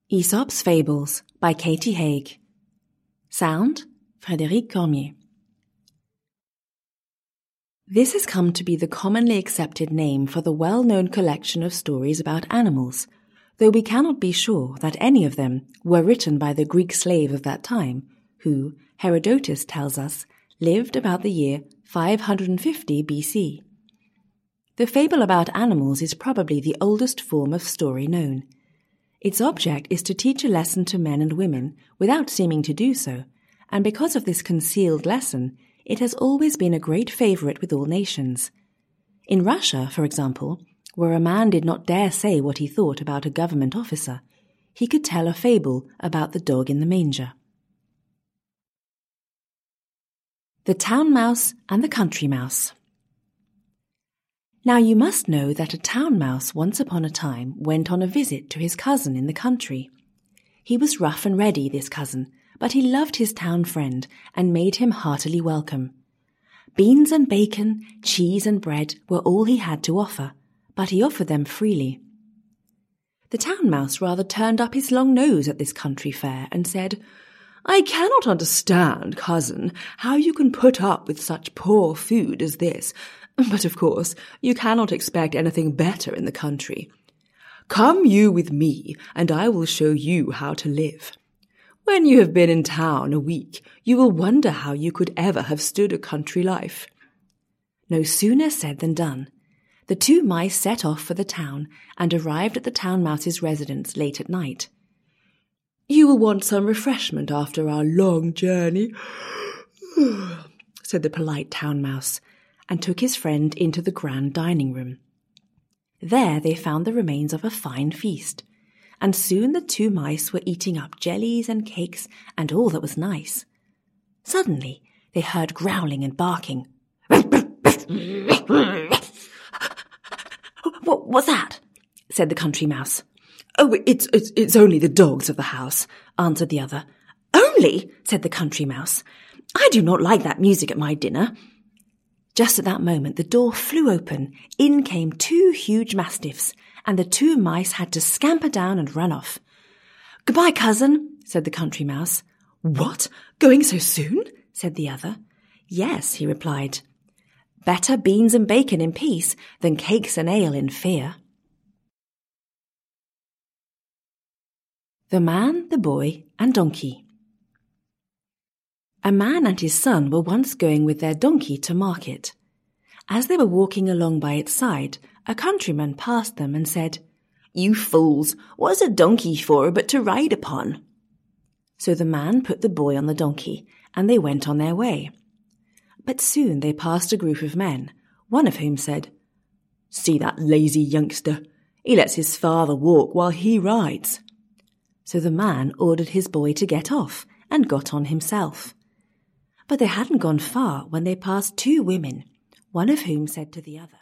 Aesop's Fables by Katie Haig. Sound, Frédéric Cormier. This has come to be the commonly accepted name for the well-known collection of stories about animals, though we cannot be sure that any of them were written by the Greek slave of that time, who, Herodotus tells us, lived about the year 550 BC. The fable about animals is probably the oldest form of story known. Its object is to teach a lesson to men and women without seeming to do so, and because of this concealed lesson, it has always been a great favorite with all nations. In Russia, for example, where a man did not dare say what he thought about a government officer, he could tell a fable about the dog in the manger. The Town Mouse and the Country Mouse. Now you must know that a town mouse once upon a time went on a visit to his cousin in the country. He was rough and ready, this cousin, but he loved his town friend and made him heartily welcome. Beans and bacon, cheese and bread were all he had to offer, but he offered them freely. The town mouse rather turned up his long nose at this country fare and said, "I cannot understand, cousin, how you can put up with such poor food as this. But of course, you cannot expect anything better in the country. Come you with me, and I will show you how to live. When you have been in town a week, you will wonder how you could ever have stood a country life." No sooner said than done. The two mice set off for the town and arrived at the town mouse's residence late at night. "You will want some refreshment after our long journey," said the polite town mouse, and took his friend into the grand dining room. There they found the remains of a fine feast, and soon the two mice were eating up jellies and cakes and all that was nice. Suddenly they heard growling and barking. "What's that?" said the country mouse. "Oh, it's only the dogs of the house," answered the other. "Only?" said the country mouse. "I do not like that music at my dinner." Just at that moment the door flew open, in came two huge mastiffs, and the two mice had to scamper down and run off. "Goodbye, cousin," said the country mouse. "What? Going so soon?" said the other. "Yes," he replied. "Better beans and bacon in peace than cakes and ale in fear." The Man, the Boy, and Donkey. A man and his son were once going with their donkey to market. As they were walking along by its side, a countryman passed them and said, "You fools, what is a donkey for but to ride upon?" So the man put the boy on the donkey, and they went on their way. But soon they passed a group of men, one of whom said, "See that lazy youngster? He lets his father walk while he rides." So the man ordered his boy to get off and got on himself. But they hadn't gone far when they passed two women, one of whom said to the other,